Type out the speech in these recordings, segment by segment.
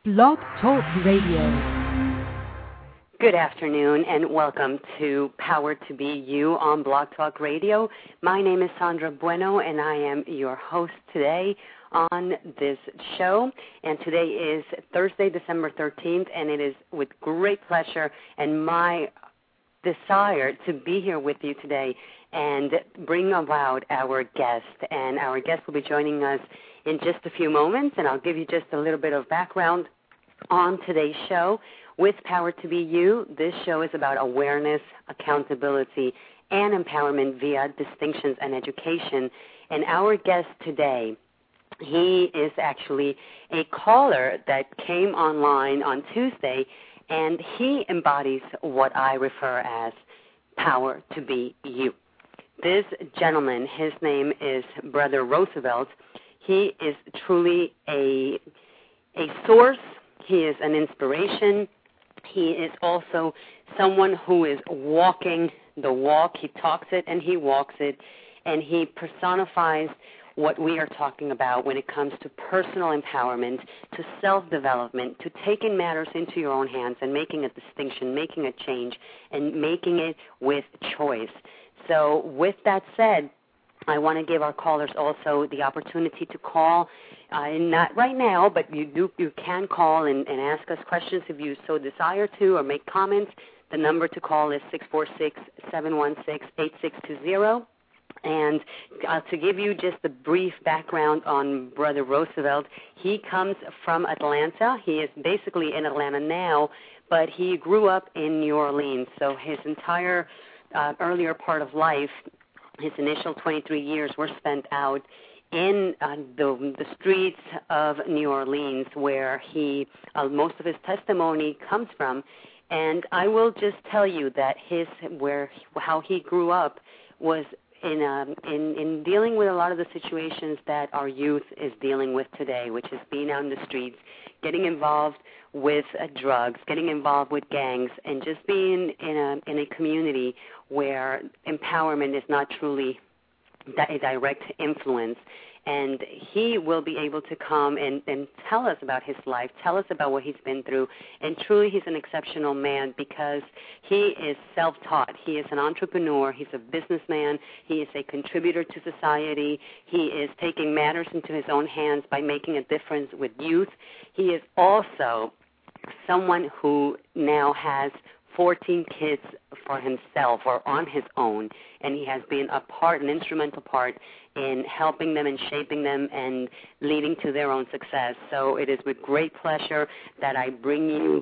Blog Talk Radio. Good afternoon and welcome to Power to Be You on Blog Talk Radio. My name is Sandra Bueno and I am your host today on this show. And today is Thursday, December 13th, and it is with great pleasure and my desire to be here with you today and bring about our guest. And our guest will be joining us in just a few moments, and I'll give you just a little bit of background on today's show. With Power to Be You, this show is about awareness, accountability, and empowerment via distinctions and education. And our guest today, he is actually a caller that came online on Tuesday, and he embodies what I refer as Power to Be You. This gentleman, his name is Brother Roosevelt. He is truly a source. He is an inspiration. He is also someone who is walking the walk. He talks it and he walks it, and he personifies what we are talking about when it comes to personal empowerment, to self-development, to taking matters into your own hands and making a distinction, making a change, and making it with choice. So with that said, I want to give our callers also the opportunity to call, not right now, but you can call and ask us questions if you so desire to, or make comments. The number to call is 646-716-8620. And to give you just a brief background on Brother Roosevelt, he comes from Atlanta. He is basically in Atlanta now, but he grew up in New Orleans. So his entire earlier part of life, his initial 23 years were spent out in the streets of New Orleans, where he most of his testimony comes from. And I will just tell you that how he grew up was in dealing with a lot of the situations that our youth is dealing with today, which is being out in the streets, getting involved with drugs, getting involved with gangs, and just being in a community where empowerment is not truly a direct influence. And he will be able to come and tell us about his life, tell us about what he's been through. And truly, he's an exceptional man because he is self-taught. He is an entrepreneur. He's a businessman. He is a contributor to society. He is taking matters into his own hands by making a difference with youth. He is also someone who now has 14 kids for himself or on his own, and he has been an instrumental part in helping them and shaping them and leading to their own success. So it is with great pleasure that I bring you,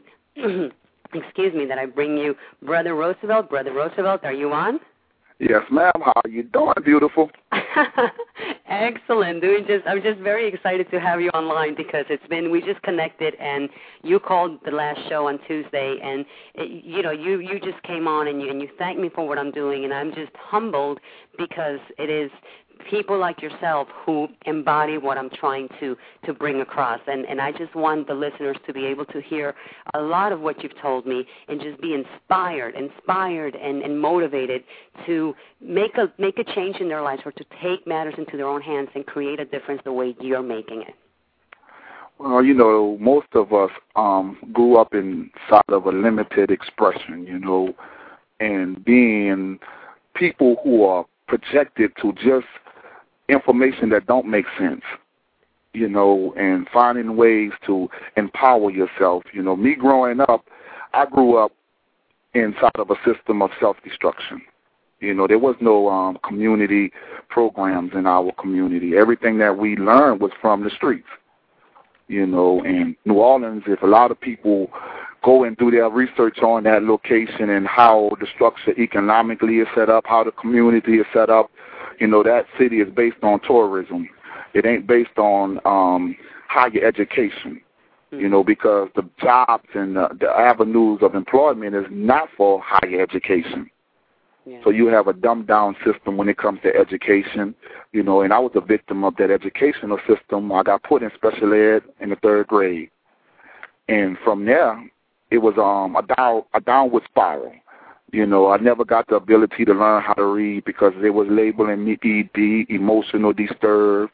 Brother Roosevelt. Brother Roosevelt, are you on? Yes, ma'am. How are you doing, beautiful? Excellent. I'm just very excited to have you online because we just connected, and you called the last show on Tuesday, and you just came on and you thanked me for what I'm doing, and I'm just humbled because it is people like yourself who embody what I'm trying to bring across. And I just want the listeners to be able to hear a lot of what you've told me and just be inspired and motivated to make a change in their lives, or to take matters into their own hands and create a difference the way you're making it. Well, most of us grew up inside of a limited expression, and being people who are projected to just information that don't make sense, and finding ways to empower yourself. Me growing up, I grew up inside of a system of self-destruction. There was no community programs in our community. Everything that we learned was from the streets. And New Orleans, if a lot of people go and do their research on that location and how the structure economically is set up, how the community is set up, that city is based on tourism. It ain't based on higher education, because the jobs and the avenues of employment is not for higher education. Yeah. So you have a dumbed-down system when it comes to education, and I was a victim of that educational system. I got put in special ed in the 3rd grade. And from there, it was a downward spiral. I never got the ability to learn how to read because they was labeling me ED, emotional disturbed.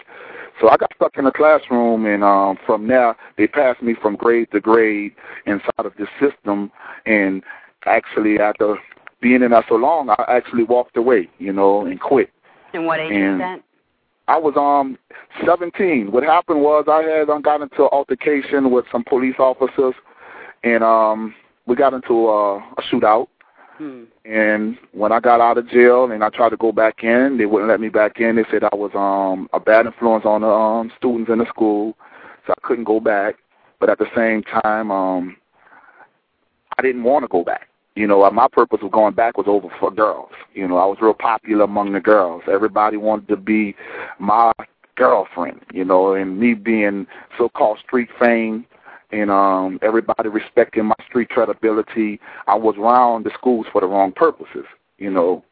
So I got stuck in the classroom, and from there, they passed me from grade to grade inside of this system. And actually, after being in there so long, I actually walked away, and quit. And what age was that? I was 17. What happened was I had got into an altercation with some police officers, and we got into a shootout. And when I got out of jail and I tried to go back in, they wouldn't let me back in. They said I was a bad influence on the students in the school, so I couldn't go back. But at the same time, I didn't want to go back. My purpose of going back was over for girls. I was real popular among the girls. Everybody wanted to be my girlfriend, and me being so-called street fame and everybody respecting my street credibility, I was around the schools for the wrong purposes, and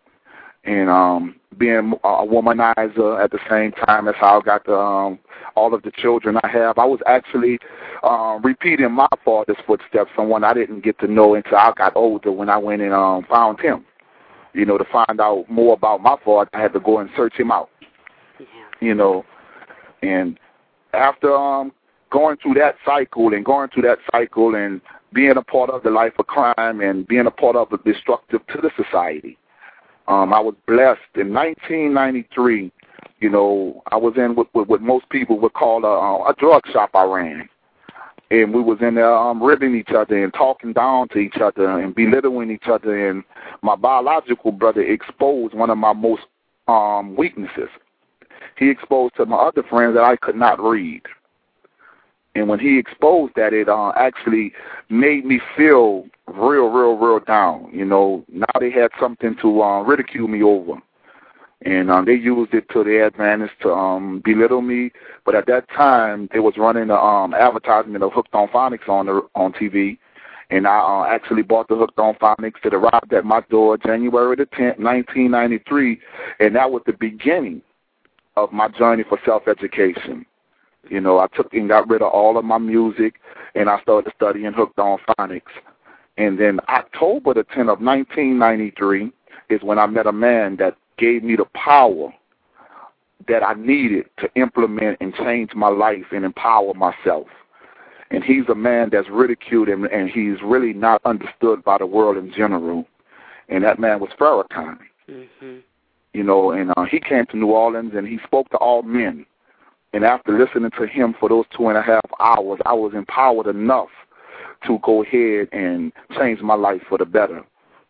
being a womanizer at the same time. That's how I got all of the children I have. I was actually repeating my father's footsteps, someone I didn't get to know until I got older when I went and found him. To find out more about my father, I had to go and search him out. Yeah. And after going through that cycle and being a part of the life of crime and being a part of the destructive to the society, I was blessed in 1993. I was in what most people would call a drug shop I ran. And we was in there ribbing each other and talking down to each other and belittling each other. And my biological brother exposed one of my most weaknesses. He exposed to my other friends that I could not read. And when he exposed that, it actually made me feel real down. Now they had something to ridicule me over. And they used it to their advantage to belittle me. But at that time, they was running the advertisement of Hooked on Phonics on TV. And I actually bought the Hooked on Phonics. It arrived at my door January the 10th, 1993. And that was the beginning of my journey for self-education. I took and got rid of all of my music, and I started studying Hooked on Phonics. And then October the 10th of 1993 is when I met a man that gave me the power that I needed to implement and change my life and empower myself. And he's a man that's ridiculed, and he's really not understood by the world in general. And that man was Farrakhan. And he came to New Orleans, and he spoke to all men. And after listening to him for those 2.5 hours, I was empowered enough to go ahead and change my life for the better,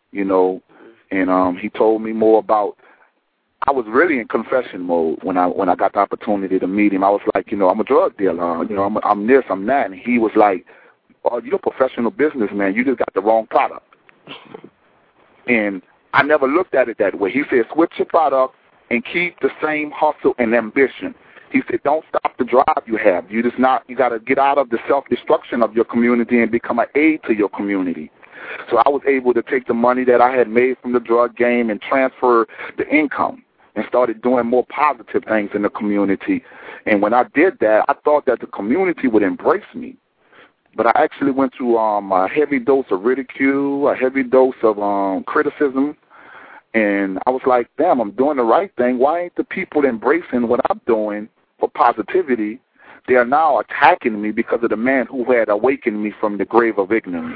And he told me more about. I was really in confession mode when I got the opportunity to meet him. I was like, I'm a drug dealer. I'm this, I'm that. And he was like, oh, you're a professional businessman. You just got the wrong product. And I never looked at it that way. He said, switch your product and keep the same hustle and ambition. He said, don't stop the drive you have. You got to get out of the self-destruction of your community and become an aid to your community. So I was able to take the money that I had made from the drug game and transfer the income and started doing more positive things in the community. And when I did that, I thought that the community would embrace me. But I actually went through a heavy dose of ridicule, a heavy dose of criticism. And I was like, damn, I'm doing the right thing. Why ain't the people embracing what I'm doing for positivity? They are now attacking me because of the man who had awakened me from the grave of ignorance.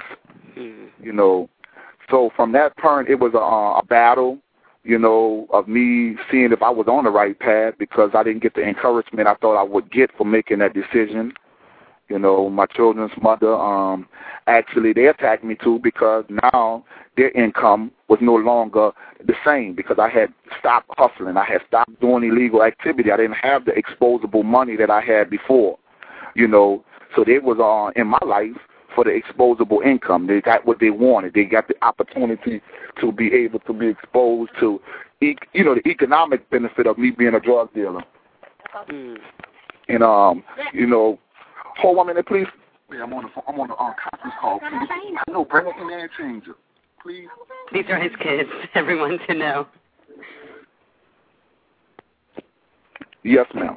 So from that point, it was a battle, of me seeing if I was on the right path, because I didn't get the encouragement I thought I would get for making that decision. My children's mother, actually, they attacked me too, because now their income was no longer the same, because I had stopped hustling. I had stopped doing illegal activity. I didn't have the exposable money that I had before, So they was in my life for the exposable income. They got what they wanted. They got the opportunity to be able to be exposed to, the economic benefit of me being a drug dealer. And, hold 1 minute, please. Yeah, I'm on the conference call. Please. I know, bring it in there and change it, please. These are his kids, everyone to know. Yes, ma'am.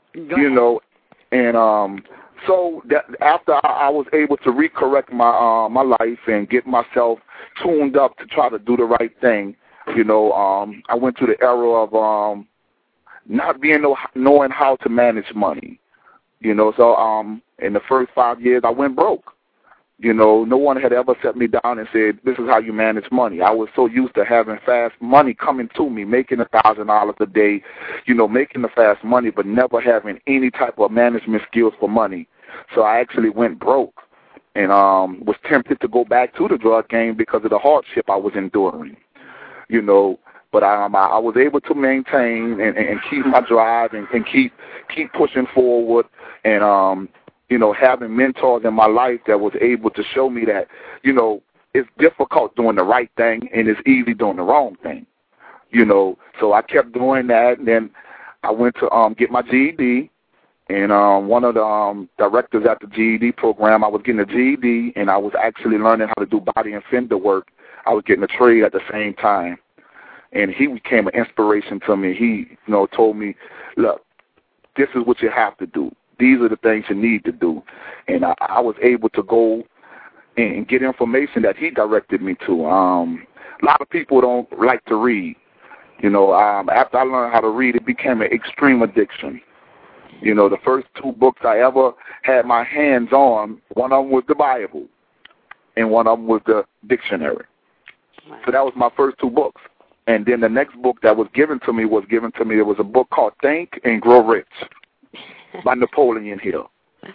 And so that after I was able to recorrect my life and get myself tuned up to try to do the right thing, I went through the era of not knowing how to manage money. You know, so in the first 5 years, I went broke. You know, no one had ever set me down and said, this is how you manage money. I was so used to having fast money coming to me, making $1,000 a day, you know, making the fast money, but never having any type of management skills for money. So I actually went broke and was tempted to go back to the drug game because of the hardship I was enduring, you know. But I was able to maintain and keep my drive and keep pushing forward and, you know, having mentors in my life that was able to show me that, you know, it's difficult doing the right thing and it's easy doing the wrong thing, you know. So I kept doing that, and then I went to get my GED, and one of the directors at the GED program, I was getting a GED, and I was actually learning how to do body and fender work. I was getting a trade at the same time. And he became an inspiration to me. He, you know, told me, look, this is what you have to do. These are the things you need to do. And I was able to go and get information that he directed me to. A lot of people don't like to read. You know, after I learned how to read, it became an extreme addiction. You know, the first 2 books I ever had my hands on, one of them was the Bible, and one of them was the dictionary. Wow. So that was my first 2 books. And then the next book that was given to me, it was a book called Think and Grow Rich by Napoleon Hill.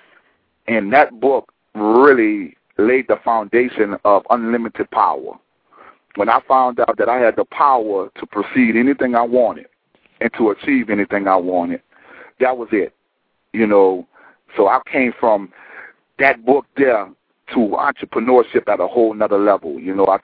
And that book really laid the foundation of unlimited power. When I found out that I had the power to proceed anything I wanted and to achieve anything I wanted, that was it. You know, so I came from that book there to entrepreneurship at a whole nother level. You know,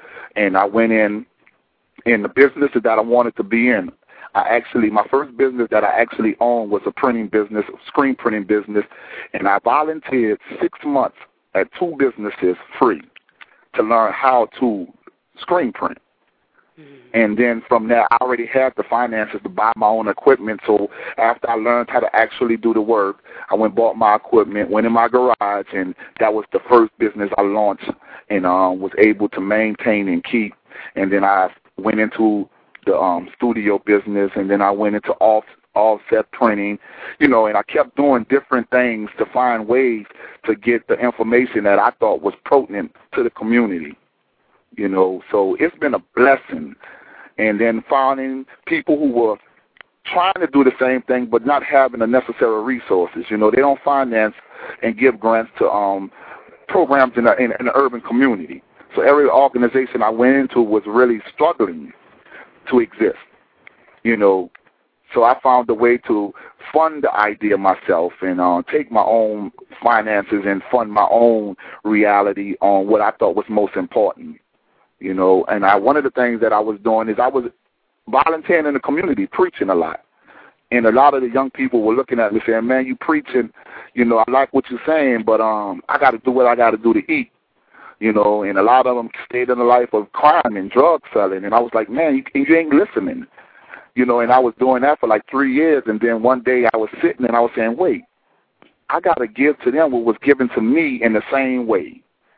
I went in the business that I wanted to be in. My first business that I actually owned was a printing business, screen printing business, and I volunteered 6 months at 2 businesses free to learn how to screen print. Mm-hmm. And then from there, I already had the finances to buy my own equipment, so after I learned how to actually do the work, I went and bought my equipment, went in my garage, and that was the first business I launched and was able to maintain and keep. And then I went into the studio business, and then I went into offset printing, you know, and I kept doing different things to find ways to get the information that I thought was pertinent to the community, you know. So it's been a blessing. And then finding people who were trying to do the same thing but not having the necessary resources. You know, they don't finance and give grants to programs in the urban community. So every organization I went into was really struggling to exist, you know. So I found a way to fund the idea myself and take my own finances and fund my own reality on what I thought was most important, you know. And one of the things that I was doing is I was volunteering in the community, preaching a lot. And a lot of the young people were looking at me saying, man, you preaching, you know, I like what you're saying, but I got to do what I got to do to eat. You know, and a lot of them stayed in a life of crime and drug selling. And I was like, man, you ain't listening. You know, and I was doing that for like 3 years. And then one day I was sitting and I was saying, wait, I got to give to them what was given to me in the same way.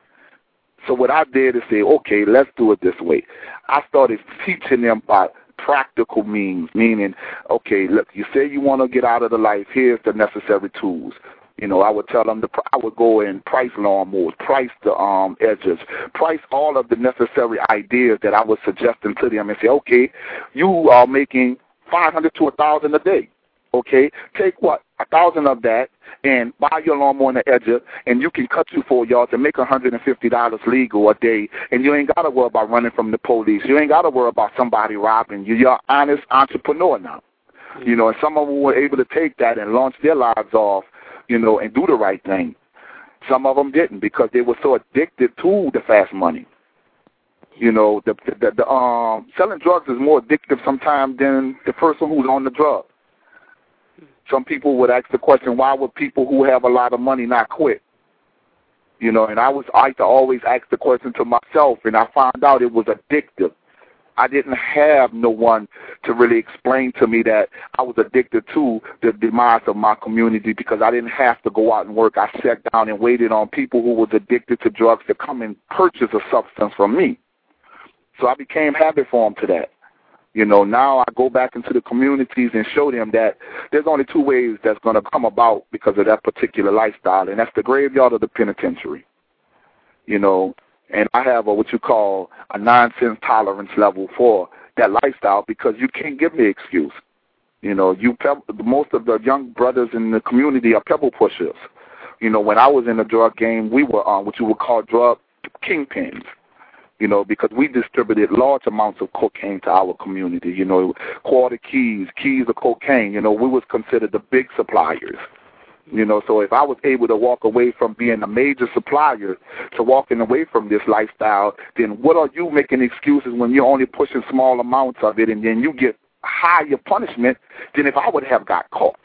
So what I did is say, okay, let's do it this way. I started teaching them by practical means, meaning, okay, look, you say you want to get out of the life, here's the necessary tools. You know, I would tell them I would go and price lawnmowers, price the edges, price all of the necessary ideas that I was suggesting to them and say, okay, you are making $500 to $1,000 a day. Okay, take what? 1,000 of that and buy your lawnmower and the edger, and you can cut you 4 yards and make $150 legal a day, and you ain't got to worry about running from the police. You ain't got to worry about somebody robbing you. You're an honest entrepreneur now. You know, and some of them were able to take that and launch their lives off, you know, and do the right thing. Some of them didn't because they were so addicted to the fast money. You know, the selling drugs is more addictive sometimes than the person who's on the drug. Some people would ask the question, why would people who have a lot of money not quit? You know, and I used to always ask the question to myself, and I found out it was addictive. I didn't have no one to really explain to me that I was addicted to the demise of my community because I didn't have to go out and work. I sat down and waited on people who was addicted to drugs to come and purchase a substance from me. So I became habit formed to that. Now I go back into the communities and show them that there's only two ways that's going to come about because of that particular lifestyle, and that's the graveyard or the penitentiary. And I have what you call a nonsense tolerance level for that lifestyle because you can't give me excuse. Most of the young brothers in the community are pebble pushers. When I was in the drug game, we were what you would call drug kingpins. Because we distributed large amounts of cocaine to our community, quarter keys of cocaine, we was considered the big suppliers. So if I was able to walk away from being a major supplier to walking away from this lifestyle, then what are you making excuses when you're only pushing small amounts of it and then you get higher punishment than if I would have got caught?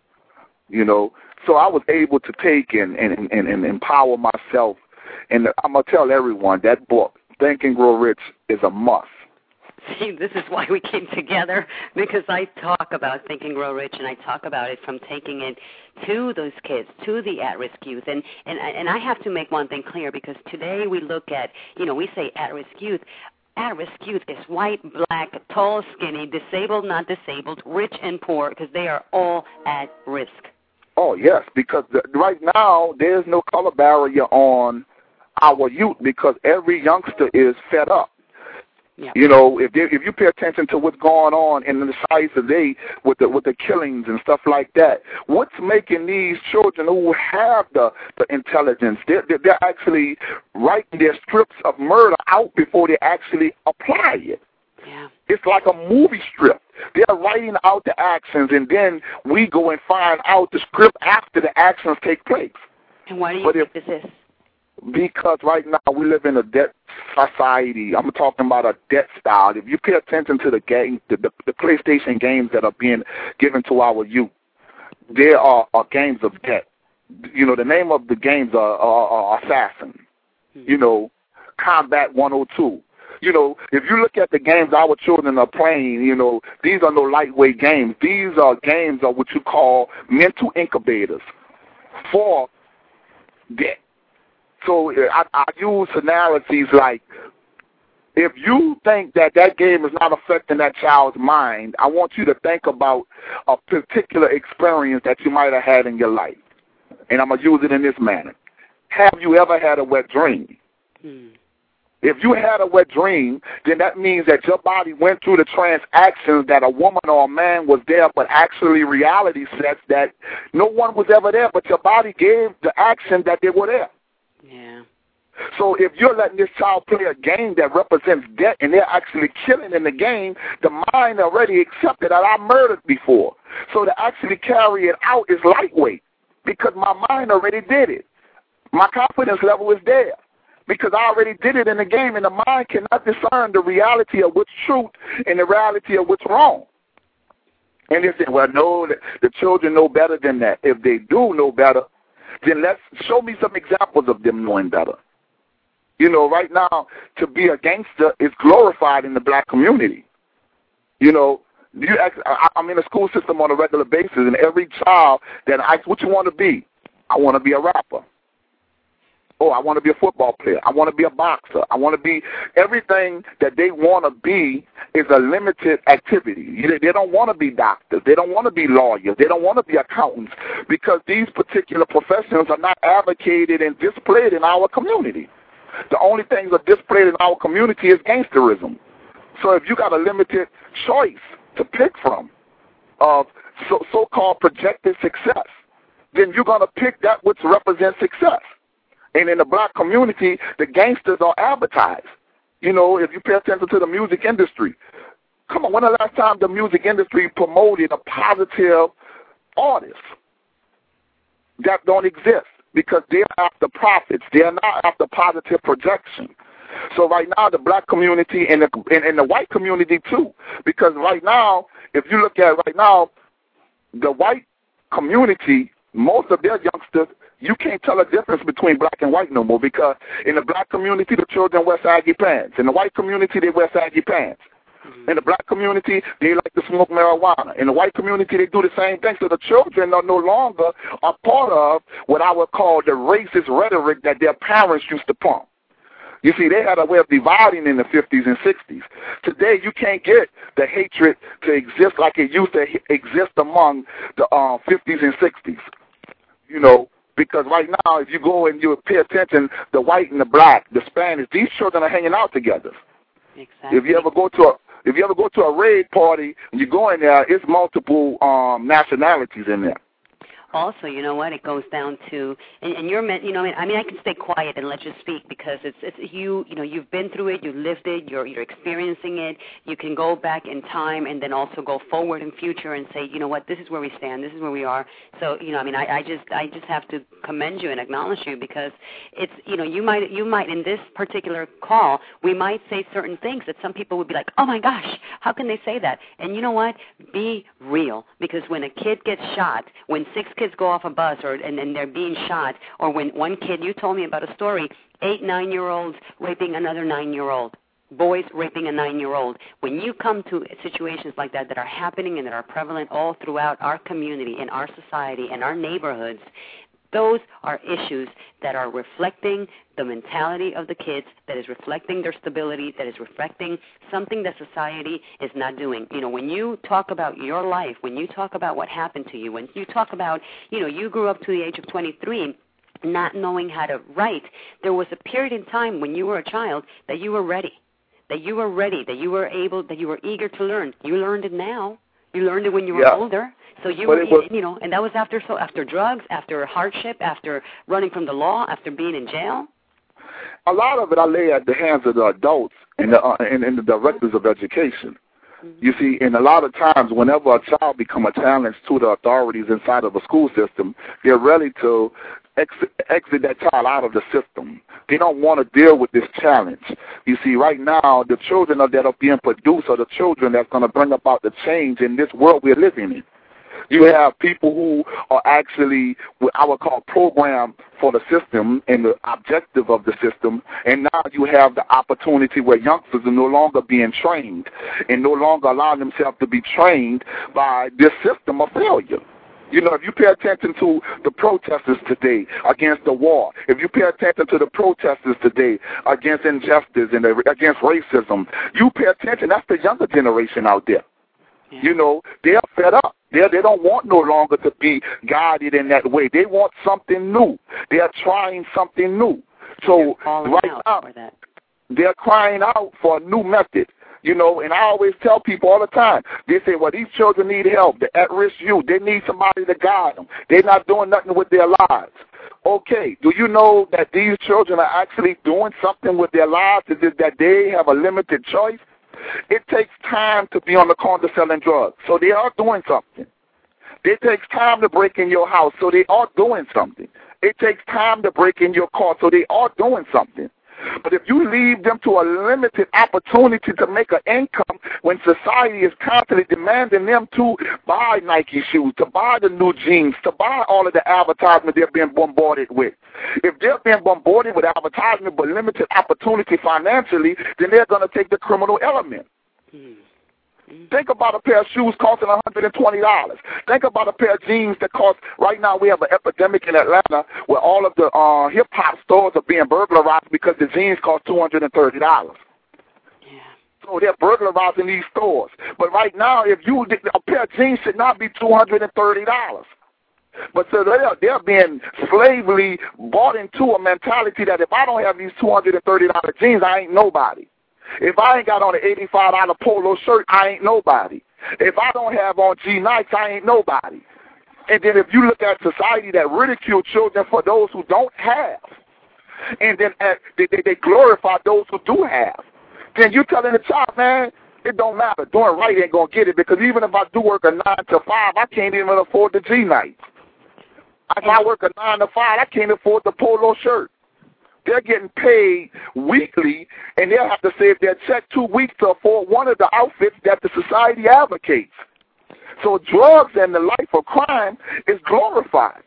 So I was able to take and empower myself. And I'm going to tell everyone that book, Think and Grow Rich, is a must. See, this is why we came together, because I talk about Think and Grow Rich, and I talk about it from taking it to those kids, to the at-risk youth. And I have to make one thing clear, because today we look at, we say at-risk youth. At-risk youth is white, black, tall, skinny, disabled, not disabled, rich and poor, because they are all at risk. Oh, yes, because right now there's no color barrier on our youth because every youngster is fed up. Yeah. If you pay attention to what's going on in the society today with the killings and stuff like that, what's making these children who have the intelligence, they're actually writing their scripts of murder out before they actually apply it. Yeah. It's like a movie strip. They're writing out the actions, and then we go and find out the script after the actions take place. And why do you think this is? Because right now we live in a debt society. I'm talking about a debt style. If you pay attention to the game, the PlayStation games that are being given to our youth, they are games of debt. The name of the games are Assassin, Combat 102. If you look at the games our children are playing, these are no lightweight games. These are games of what you call mental incubators for debt. So I use analyses like, if you think that game is not affecting that child's mind, I want you to think about a particular experience that you might have had in your life. And I'm going to use it in this manner. Have you ever had a wet dream? If you had a wet dream, then that means that your body went through the transactions that a woman or a man was there, but actually reality says that no one was ever there, but your body gave the action that they were there. Yeah. So if you're letting this child play a game that represents debt and they're actually killing in the game, the mind already accepted that I murdered before. So to actually carry it out is lightweight because my mind already did it. My confidence level is there because I already did it in the game, and the mind cannot discern the reality of what's truth and the reality of what's wrong. And they say, well, no, the children know better than that. If they do know better, then let's show me some examples of them knowing better. Right now, to be a gangster is glorified in the black community. I'm in a school system on a regular basis, and every child that asks, what you want to be? I want to be a rapper. Oh, I want to be a football player. I want to be a boxer. I want to be everything that they want to be is a limited activity. They don't want to be doctors. They don't want to be lawyers. They don't want to be accountants because these particular professions are not advocated and displayed in our community. The only things that are displayed in our community is gangsterism. So if you got a limited choice to pick from of so-called projected success, then you're going to pick that which represents success. And in the black community, the gangsters are advertised. If you pay attention to the music industry, come on, when the last time the music industry promoted a positive artist? That don't exist because they're after profits. They're not after positive projection. So right now, the black community and the white community too, because right now, if you look at right now, the white community, most of their youngsters, you can't tell a difference between black and white no more because in the black community, the children wear saggy pants. In the white community, they wear saggy pants. In the black community, they like to smoke marijuana. In the white community, they do the same thing. So the children are no longer a part of what I would call the racist rhetoric that their parents used to pump. You see, they had a way of dividing in the 50s and 60s. Today, you can't get the hatred to exist like it used to exist among the 50s and 60s. You know, because right now, if you go and you pay attention, the white and the black, the Spanish, these children are hanging out together. Exactly. If you ever go to a raid party and you go in there, it's multiple nationalities in there. Also, you know what? It goes down to, and you're meant, you know, I mean, I can stay quiet and let you speak because it's you know, you've been through it, you lived it, you're experiencing it. You can go back in time and then also go forward in future and say, you know what, this is where we stand, this is where we are. So, you know, I mean, I just have to commend you and acknowledge you because it's, you know, you might in this particular call, we might say certain things that some people would be like, oh my gosh, how can they say that? And you know what? Be real, because when a kid gets shot, when 6 kids go off a bus and they're being shot, or when one kid, you told me about a story, 8 9-year-olds raping another 9-year-old, boys raping a 9-year-old. When you come to situations like that are happening and that are prevalent all throughout our community, in our society, and our neighborhoods, those are issues that are reflecting the mentality of the kids, that is reflecting their stability, that is reflecting something that society is not doing. You know, when you talk about your life, when you talk about what happened to you, when you talk about, you know, you grew up to the age of 23 not knowing how to write, there was a period in time when you were a child that you were ready, that you were able, that you were eager to learn. You learned it now. You learned it when you were older. So you were, you know, and that was after drugs, after hardship, after running from the law, after being in jail. A lot of it I lay at the hands of the adults and the directors of education. Mm-hmm. You see, and a lot of times whenever a child becomes a challenge to the authorities inside of a school system, they're ready to exit that child out of the system. They don't want to deal with this challenge. You see, right now, the children that are being produced are the children that's going to bring about the change in this world we're living in. You have people who are actually what I would call programmed for the system and the objective of the system, and now you have the opportunity where youngsters are no longer being trained and no longer allowing themselves to be trained by this system of failure. You know, if you pay attention to the protesters today against the war, if you pay attention to the protesters today against injustice and against racism, you pay attention, that's the younger generation out there. Yeah. You know, they're fed up. They don't want no longer to be guided in that way. They want something new. They're trying something new. So right now, they're crying out for a new method. You know, and I always tell people all the time, they say, well, these children need help. They're at-risk youth. They need somebody to guide them. They're not doing nothing with their lives. Okay, do you know that these children are actually doing something with their lives? Is it that they have a limited choice? It takes time to be on the corner selling drugs, so they are doing something. It takes time to break in your house, so they are doing something. It takes time to break in your car, so they are doing something. But if you leave them to a limited opportunity to make an income when society is constantly demanding them to buy Nike shoes, to buy the new jeans, to buy all of the advertisement they're being bombarded with, if they're being bombarded with advertisement but limited opportunity financially, then they're going to take the criminal element. Think about a pair of shoes costing $120. Think about a pair of jeans that cost, right now we have an epidemic in Atlanta where all of the hip-hop stores are being burglarized because the jeans cost $230. Yeah. So they're burglarizing these stores. But right now, a pair of jeans should not be $230. But so they're being slavely bought into a mentality that if I don't have these $230 jeans, I ain't nobody. If I ain't got on an $85 polo shirt, I ain't nobody. If I don't have on G-Nikes, I ain't nobody. And then if you look at society that ridicule children for those who don't have, and then they glorify those who do have, then you're telling the child, man, it don't matter. Doing right ain't going to get it, because even if I do work a 9 to 5, I can't even afford the G-Nikes. If I work a 9 to 5, I can't afford the polo shirt. They're getting paid weekly, and they'll have to save their check 2 weeks to afford one of the outfits that the society advocates. So drugs and the life of crime is glorified.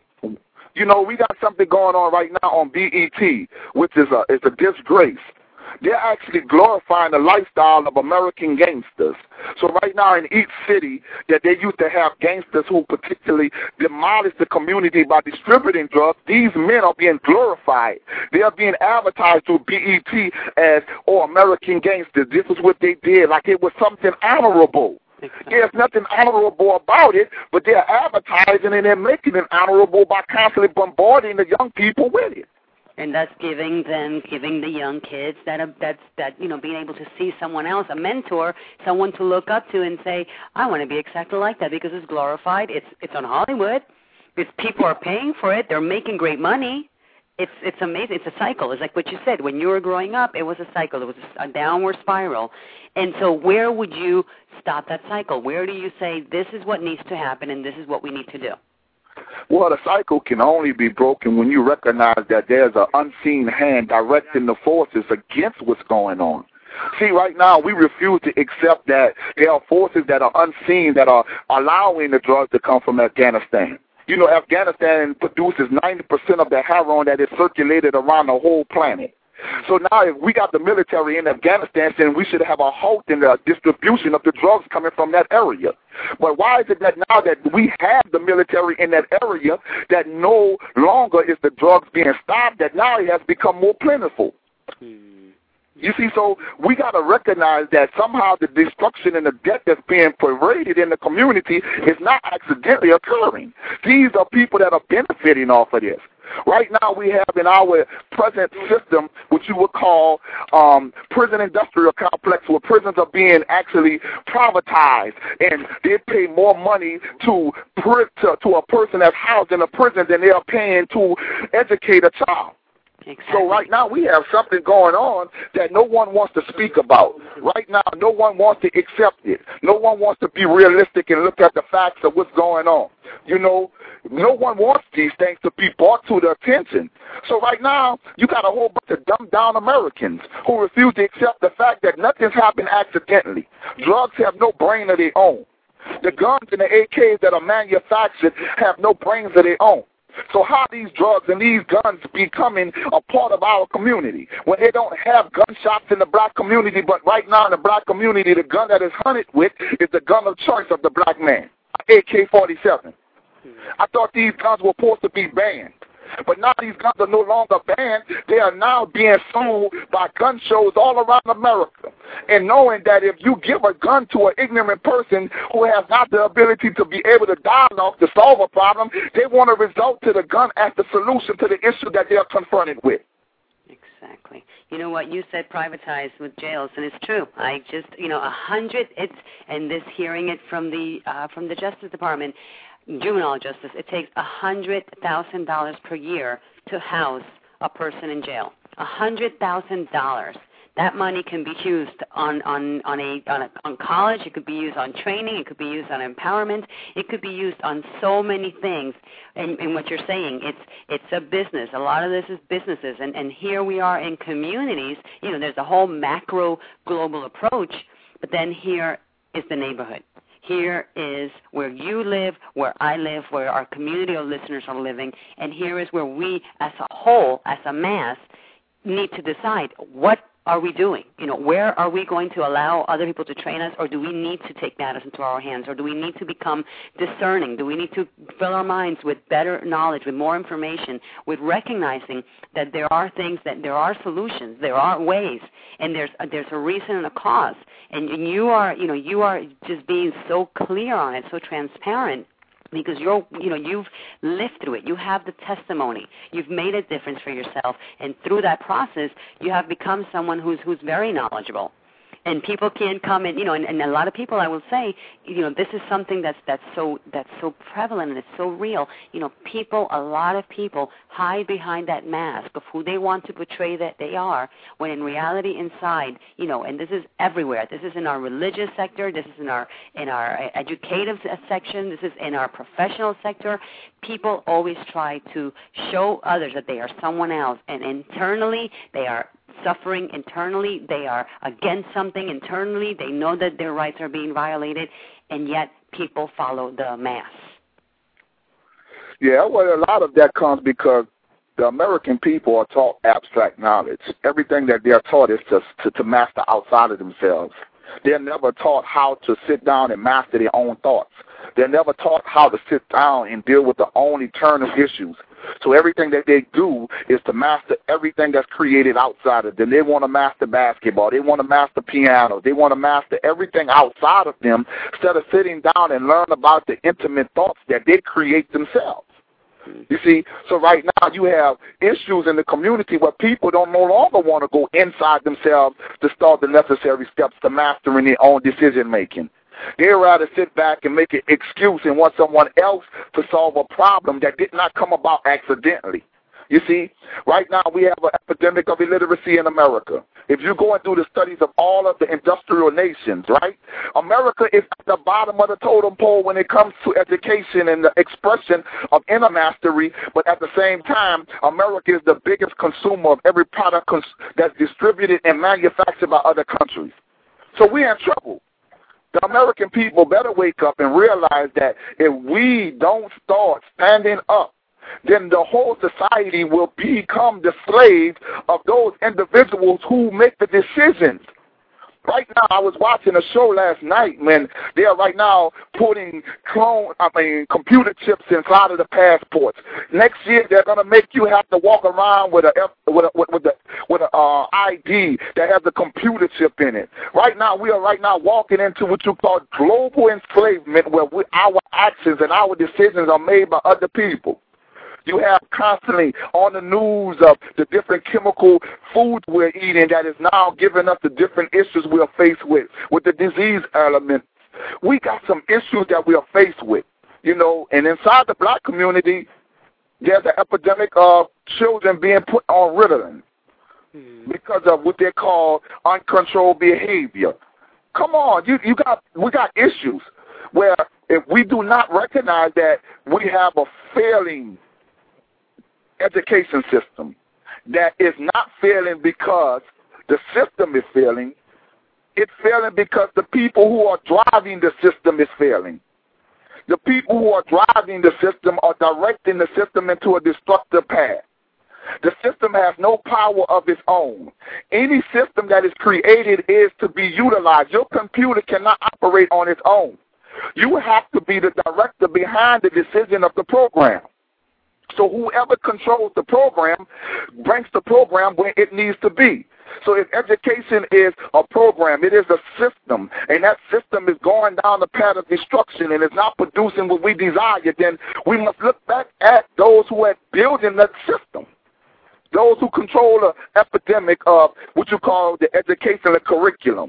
You know, we got something going on right now on BET, which is a disgrace. They're actually glorifying the lifestyle of American gangsters. So right now in each city that they used to have gangsters who particularly demolished the community by distributing drugs, these men are being glorified. They are being advertised through BET as, American gangsters. This is what they did, like it was something honorable. There's nothing honorable about it, but they're advertising and they're making it honorable by constantly bombarding the young people with it. And that's giving the young kids being able to see someone else, a mentor, someone to look up to and say, I want to be exactly like that because it's glorified. It's on Hollywood. People are paying for it. They're making great money. It's amazing. It's a cycle. It's like what you said. When you were growing up, it was a cycle. It was a downward spiral. And so where would you stop that cycle? Where do you say this is what needs to happen and this is what we need to do? Well, the cycle can only be broken when you recognize that there's an unseen hand directing the forces against what's going on. See, right now, we refuse to accept that there are forces that are unseen that are allowing the drugs to come from Afghanistan. You know, Afghanistan produces 90% of the heroin that is circulated around the whole planet. So now if we got the military in Afghanistan saying we should have a halt in the distribution of the drugs coming from that area. But why is it that now that we have the military in that area that no longer is the drugs being stopped, that now it has become more plentiful? You see, so we got to recognize that somehow the destruction and the death that's being paraded in the community is not accidentally occurring. These are people that are benefiting off of this. Right now we have in our present system what you would call prison industrial complex, where prisons are being actually privatized, and they pay more money to a person that's housed in a prison than they are paying to educate a child. Exactly. So right now we have something going on that no one wants to speak about. Right now no one wants to accept it. No one wants to be realistic and look at the facts of what's going on. You know, no one wants these things to be brought to their attention. So right now you got a whole bunch of dumbed down Americans who refuse to accept the fact that nothing's happened accidentally. Drugs have no brain of their own. The guns and the AKs that are manufactured have no brains of their own. So how these drugs and these guns becoming a part of our community when they don't have gunshots in the black community, but right now in the black community, the gun that is hunted with is the gun of choice of the black man, AK-47. I thought these guns were supposed to be banned. But now these guns are no longer banned. They are now being sold by gun shows all around America. And knowing that if you give a gun to an ignorant person who has not the ability to be able to dialogue to solve a problem, they want to resort to the gun as the solution to the issue that they are confronted with. Exactly. You know what you said, privatized with jails, and it's true. I just, 100. And this hearing it from the Justice Department. Juvenile justice, it takes $100,000 per year to house a person in jail. $100,000. That money can be used on college. It could be used on training. It could be used on empowerment. It could be used on so many things. And what you're saying, it's a business. A lot of this is businesses. And here we are in communities. There's a whole macro global approach, but then here is the neighborhood. Here is where you live, where I live, where our community of listeners are living, and here is where we as a whole, as a mass, need to decide what are we doing? Where are we going to allow other people to train us, or do we need to take matters into our hands, or do we need to become discerning? Do we need to fill our minds with better knowledge, with more information, with recognizing that there are things, that there are solutions, there are ways, and there's a reason and a cause, and you are just being so clear on it, so transparent. Because you've lived through it. You have the testimony. You've made a difference for yourself, and through that process, you have become someone who's very knowledgeable. And people can come and and a lot of people, I will say, this is something that's so prevalent and it's so real. A lot of people hide behind that mask of who they want to portray that they are, when in reality inside, and this is everywhere. This is in our religious sector. This is in our educative section. This is in our professional sector. People always try to show others that they are someone else, and internally they are suffering. Internally they are against something. Internally they know that their rights are being violated, and yet people follow the mass. Yeah, well, a lot of that comes because the American people are taught abstract knowledge. Everything that they're taught is to master outside of themselves. They're never taught how to sit down and master their own thoughts. They're never taught how to sit down and deal with their own eternal issues. So everything that they do is to master everything that's created outside of them. They want to master basketball. They want to master piano. They want to master everything outside of them instead of sitting down and learn about the intimate thoughts that they create themselves. You see, so right now you have issues in the community where people don't no longer want to go inside themselves to start the necessary steps to mastering their own decision making. They'd rather sit back and make an excuse and want someone else to solve a problem that did not come about accidentally. You see, right now we have an epidemic of illiteracy in America. If you go and do the studies of all of the industrial nations, right, America is at the bottom of the totem pole when it comes to education and the expression of inner mastery, but at the same time, America is the biggest consumer of every product that's distributed and manufactured by other countries. So we're in trouble. The American people better wake up and realize that if we don't start standing up, then the whole society will become the slaves of those individuals who make the decisions. Right now, I was watching a show last night, man. They are right now putting computer chips inside of the passports. Next year, they're gonna make you have to walk around with a ID that has a computer chip in it. Right now, we are walking into what you call global enslavement, where our actions and our decisions are made by other people. You have constantly on the news of the different chemical foods we're eating that is now giving us the different issues we are faced with the disease element. We got some issues that we are faced with, you know, and inside the black community, there's an epidemic of children being put on Ritalin because of what they call uncontrolled behavior. Come on, we got issues where if we do not recognize that we have a failing education system that is not failing because the system is failing. It's failing because the people who are driving the system is failing. The people who are driving the system are directing the system into a destructive path. The system has no power of its own. Any system that is created is to be utilized. Your computer cannot operate on its own. You have to be the director behind the decision of the program. So whoever controls the program brings the program where it needs to be. So if education is a program, it is a system, and that system is going down the path of destruction and is not producing what we desire, then we must look back at those who are building that system, those who control the epidemic of what you call the educational curriculum.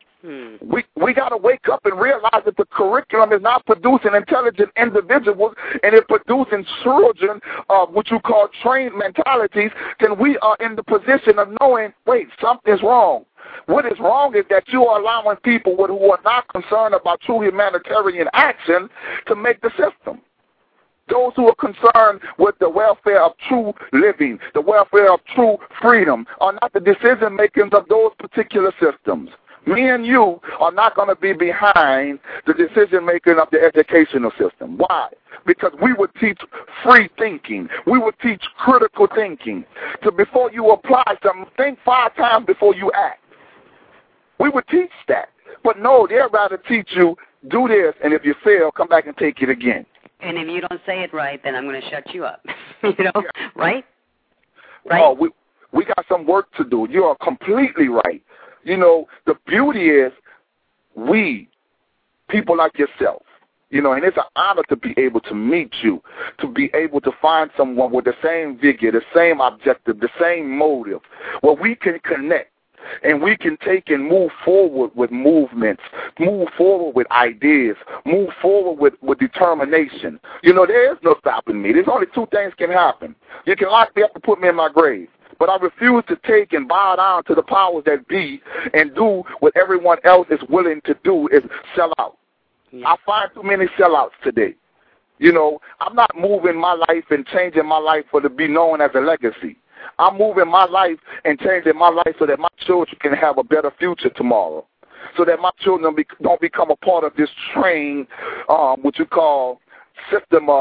We got to wake up and realize that the curriculum is not producing intelligent individuals and it's producing children of what you call trained mentalities. Then we are in the position of knowing, wait, something's wrong. What is wrong is that you are allowing people who are not concerned about true humanitarian action to make the system. Those who are concerned with the welfare of true living, the welfare of true freedom, are not the decision makers of those particular systems. Me and you are not going to be behind the decision-making of the educational system. Why? Because we would teach free thinking. We would teach critical thinking. So before you apply something, think 5 times before you act. We would teach that. But no, they'd rather teach you, do this, and if you fail, come back and take it again. And if you don't say it right, then I'm going to shut you up. Right? Right? Oh, we got some work to do. You are completely right. You know, the beauty is we, people like yourself, you know, and it's an honor to be able to meet you, to be able to find someone with the same vigor, the same objective, the same motive, where we can connect and we can take and move forward with movements, move forward with ideas, move forward with determination. You know, there is no stopping me. There's only 2 things can happen. You can lock me up and put me in my grave. But I refuse to take and bow down to the powers that be and do what everyone else is willing to do, is sell out. Yeah. I find too many sellouts today. You know, I'm not moving my life and changing my life for to be known as a legacy. I'm moving my life and changing my life so that my children can have a better future tomorrow, so that my children don't become a part of this train, what you call system of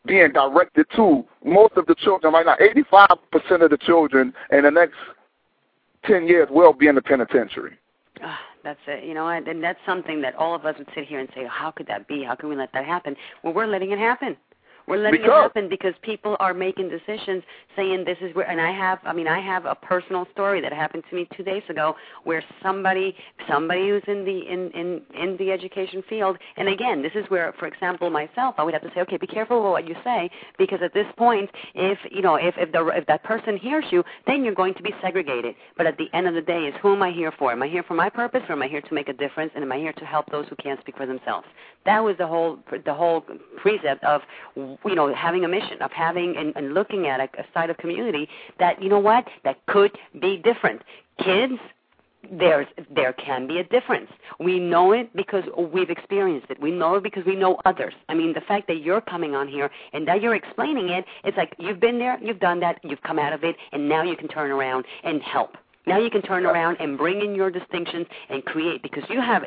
being directed to most of the children right now. 85% of the children in the next 10 years will be in the penitentiary. That's it. You know, and that's something that all of us would sit here and say, how could that be? How can we let that happen? Well, we're letting it happen. We're letting it happen because people are making decisions saying this is where, and I have a personal story that happened to me 2 days ago where somebody who's in the education field, and again, this is where, for example, myself, I would have to say, okay, be careful with what you say, because at this point, if that person hears you, then you're going to be segregated. But at the end of the day, is who am I here for? Am I here for my purpose, or am I here to make a difference, and am I here to help those who can't speak for themselves? That was the whole precept of, you know, having a mission, of having and looking at a side of community that, you know what, that could be different. Kids, there can be a difference. We know it because we've experienced it. We know it because we know others. I mean, the fact that you're coming on here and that you're explaining it, it's like you've been there, you've done that, you've come out of it, and now you can turn around and help. Now you can turn around and bring in your distinctions and create, because you have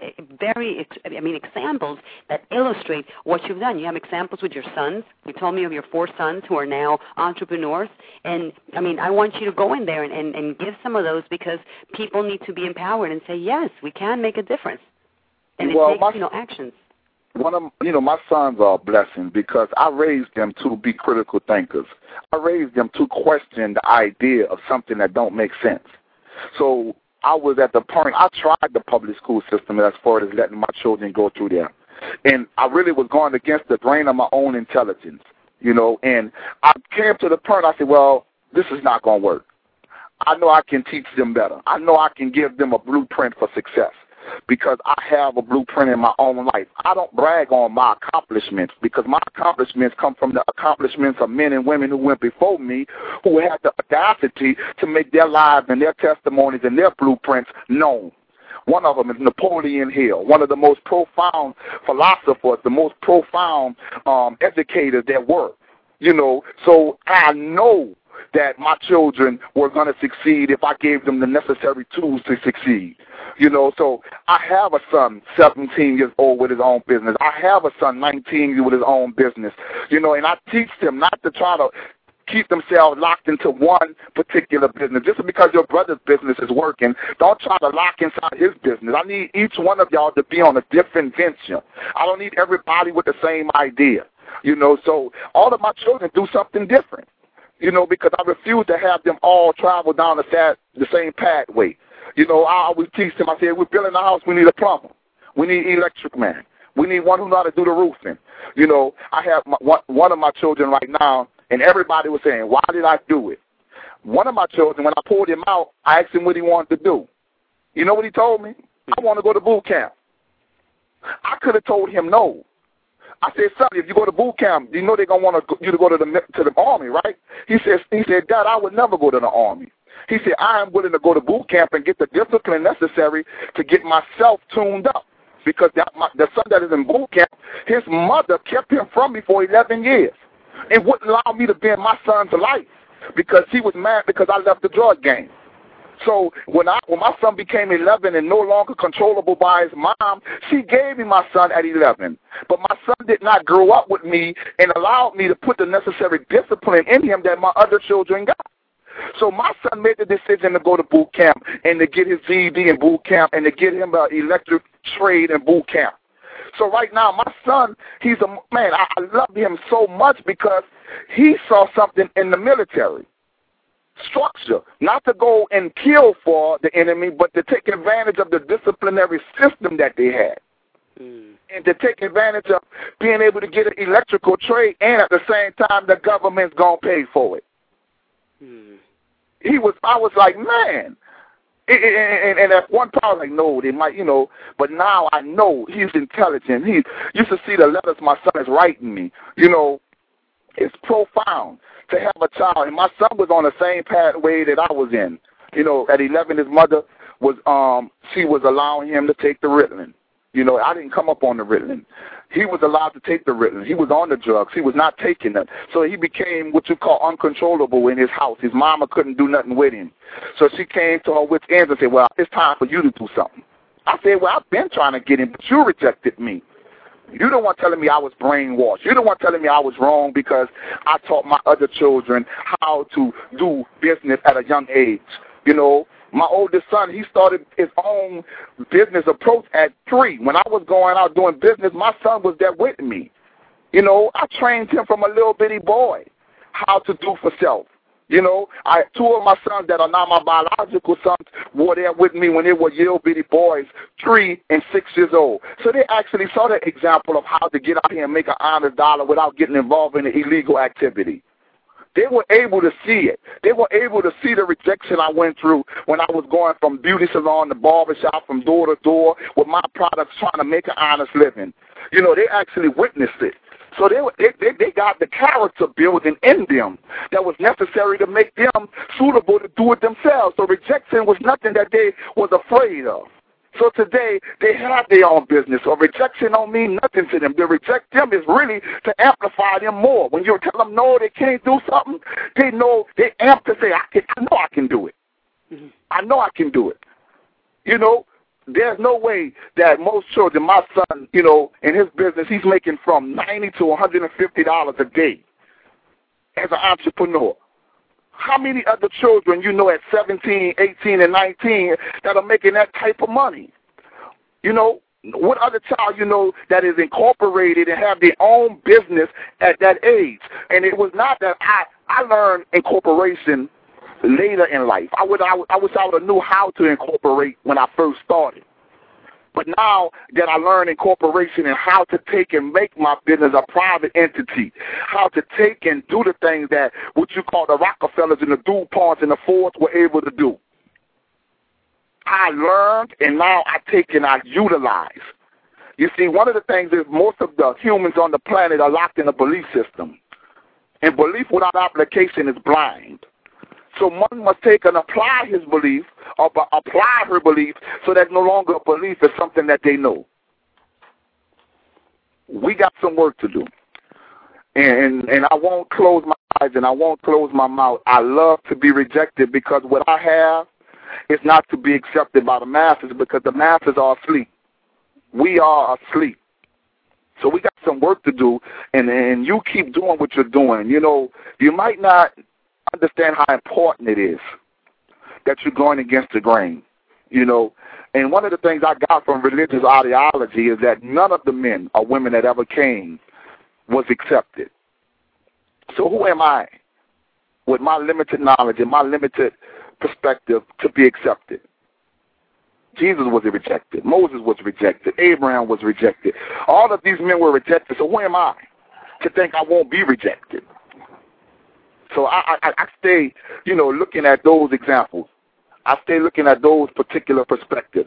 examples that illustrate what you've done. You have examples with your sons. You told me of your 4 sons who are now entrepreneurs. And, I want you to go in there and give some of those, because people need to be empowered and say, yes, we can make a difference. And it takes, actions. My sons are a blessing because I raised them to be critical thinkers. I raised them to question the idea of something that don't make sense. So I was at the point, I tried the public school system as far as letting my children go through there. And I really was going against the grain of my own intelligence, and I came to the point, I said, well, this is not going to work. I know I can teach them better. I know I can give them a blueprint for success because I have a blueprint in my own life. I don't brag on my accomplishments because my accomplishments come from the accomplishments of men and women who went before me, who had the audacity to make their lives and their testimonies and their blueprints known. One of them is Napoleon Hill, one of the most profound philosophers, the most profound educators there were. So I know that my children were going to succeed if I gave them the necessary tools to succeed. So I have a son 17 years old with his own business. I have a son 19 with his own business, and I teach them not to try to keep themselves locked into one particular business. Just because your brother's business is working, don't try to lock inside his business. I need each one of y'all to be on a different venture. I don't need everybody with the same idea, so all of my children do something different. Because I refuse to have them all travel down the same pathway. I always teach them, I say, we're building a house, we need a plumber. We need an electric man. We need one who knows how to do the roofing. I have one of my children right now, and everybody was saying, why did I do it? One of my children, when I pulled him out, I asked him what he wanted to do. You know what he told me? I want to go to boot camp. I could have told him no. I said, son, if you go to boot camp, you know they're going to want you to go to the Army, right? He said, Dad, I would never go to the Army. He said, I am willing to go to boot camp and get the discipline necessary to get myself tuned up. Because the son that is in boot camp, his mother kept him from me for 11 years and wouldn't allow me to be in my son's life because he was mad because I left the drug game. So when my son became 11 and no longer controllable by his mom, she gave me my son at 11. But my son did not grow up with me and allowed me to put the necessary discipline in him that my other children got. So my son made the decision to go to boot camp and to get his GED in boot camp and to get him an electric trade in boot camp. So right now, my son, he's a man. I love him so much because he saw something in the military structure, not to go and kill for the enemy, but to take advantage of the disciplinary system that they had. And to take advantage of being able to get an electrical trade, and at the same time, the government's going to pay for it. I was like, man. And at one time, I was like, no, they might, but now I know he's intelligent. He used to see the letters my son is writing me. It's profound to have a child. And my son was on the same pathway that I was in. At 11, his mother she was allowing him to take the Ritalin. I didn't come up on the Ritalin. He was allowed to take the Ritalin. He was on the drugs. He was not taking them. So he became what you call uncontrollable in his house. His mama couldn't do nothing with him. So she came to her wit's ends and said, well, it's time for you to do something. I said, well, I've been trying to get him, but you rejected me. You're the one telling me I was brainwashed. You're the one telling me I was wrong because I taught my other children how to do business at a young age. You know, my oldest son, he started his own business approach at 3. When I was going out doing business, my son was there with me. You know, I trained him from a little bitty boy how to do for self. You know, 2 of my sons that are not my biological sons were there with me when they were little bitty boys, 3 and 6 years old. So they actually saw the example of how to get out here and make an honest dollar without getting involved in the illegal activity. They were able to see it. They were able to see the rejection I went through when I was going from beauty salon to barbershop, from door to door with my products trying to make an honest living. You know, they actually witnessed it. So they got the character building in them that was necessary to make them suitable to do it themselves. So rejection was nothing that they was afraid of. So today, they have their own business. So rejection don't mean nothing to them. To reject them is really to amplify them more. When you tell them no, they can't do something, they know, they amp to say, I know I can do it. Mm-hmm. I know I can do it. You know, there's no way that most children, my son, you know, in his business, he's making from $90 to $150 a day as an entrepreneur. How many other children you know at 17, 18, and 19 that are making that type of money? You know, what other child you know that is incorporated and have their own business at that age? And it was not that I learned incorporation later in life. I wish I would have knew how to incorporate when I first started. But now that I learned incorporation and how to take and make my business a private entity, how to take and do the things that what you call the Rockefellers and the DuPonts and the Fords were able to do, I learned, and now I take and I utilize. You see, one of the things is most of the humans on the planet are locked in a belief system. And belief without application is blind. So one must take and apply his belief or apply her belief so that no longer a belief is something that they know. We got some work to do. And I won't close my eyes and I won't close my mouth. I love to be rejected because what I have is not to be accepted by the masses because the masses are asleep. We are asleep. So we got some work to do, and you keep doing what you're doing. You know, you might not understand how important it is that you're going against the grain, you know. And one of the things I got from religious ideology is that none of the men or women that ever came was accepted. So who am I, with my limited knowledge and my limited perspective, to be accepted? Jesus was rejected. Moses was rejected. Abraham was rejected. All of these men were rejected. So who am I to think I won't be rejected? So I stay, you know, looking at those examples. I stay looking at those particular perspectives.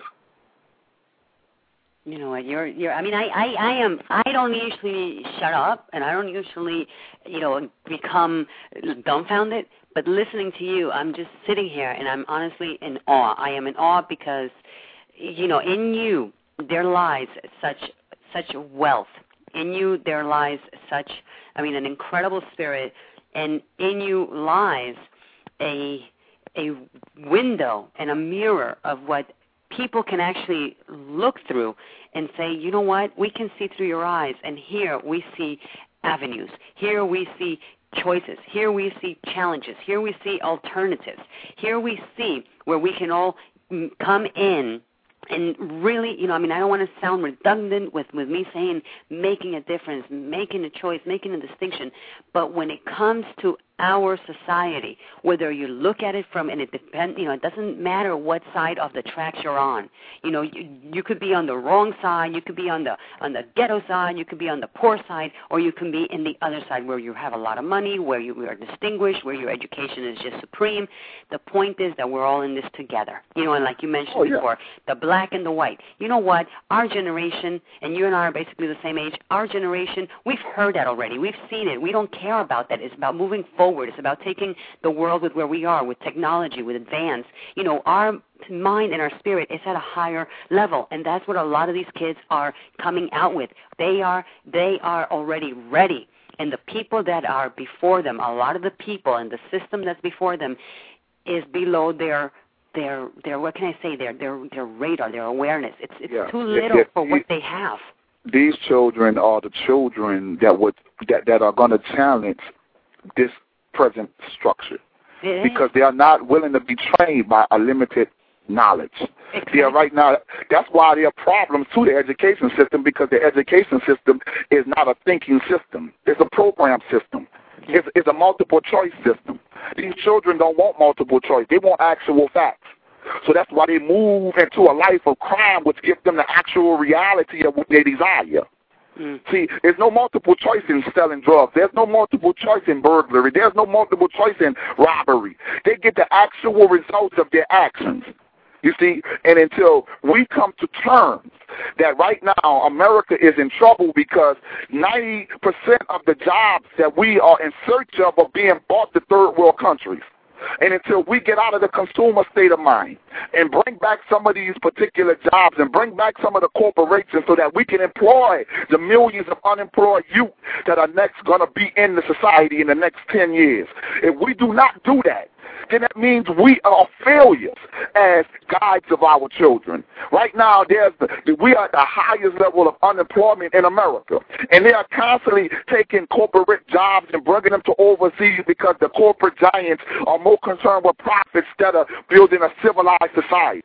You know what? I mean, I don't usually shut up, and I don't usually, you know, become dumbfounded. But listening to you, I'm just sitting here, and I'm honestly in awe. I am in awe because, you know, in you there lies such wealth. In you there lies such, I mean, an incredible spirit. And in you lies a window and a mirror of what people can actually look through and say, you know what, we can see through your eyes, and here we see avenues. Here we see choices. Here we see challenges. Here we see alternatives. Here we see where we can all come in and really, you know, I mean, I don't want to sound redundant with me saying making a difference, making a choice, making a distinction, but when it comes to our society, whether you look at it from, and it depends, you know, it doesn't matter what side of the tracks you're on. You know, you could be on the wrong side, you could be on the ghetto side, you could be on the poor side, or you can be in the other side where you have a lot of money, where you are distinguished, where your education is just supreme. The point is that we're all in this together. You know, and like you mentioned before, the black and the white. You know what? Our generation, and you and I are basically the same age, our generation, we've heard that already. We've seen it. We don't care about that. It's about moving forward. It's about taking the world with where we are, with technology, with advance. You know, our mind and our spirit is at a higher level, and that's what a lot of these kids are coming out with. They are already ready, and the people that are before them, a lot of the people and the system that's before them is below their what can I say, their radar, their awareness. It's too little for what they have. these children are the children that are going to challenge this present structure because they are not willing to be trained by a limited knowledge. Exactly. They are right now. That's why there are problems to the education system, because the education system is not a thinking system. It's a program system. It's a multiple choice system. These children don't want multiple choice. They want actual facts. So that's why they move into a life of crime, which gives them the actual reality of what they desire. See, there's no multiple choice in selling drugs. There's no multiple choice in burglary. There's no multiple choice in robbery. They get the actual results of their actions. You see, and until we come to terms that right now America is in trouble because 90% of the jobs that we are in search of are being bought to third world countries. And until we get out of the consumer state of mind and bring back some of these particular jobs and bring back some of the corporations so that we can employ the millions of unemployed youth that are next going to be in the society in the next 10 years. If we do not do that, then that means we are failures as guides of our children. Right now, we are at the highest level of unemployment in America, and they are constantly taking corporate jobs and bringing them to overseas because the corporate giants are more concerned with profits instead of building a civilized society.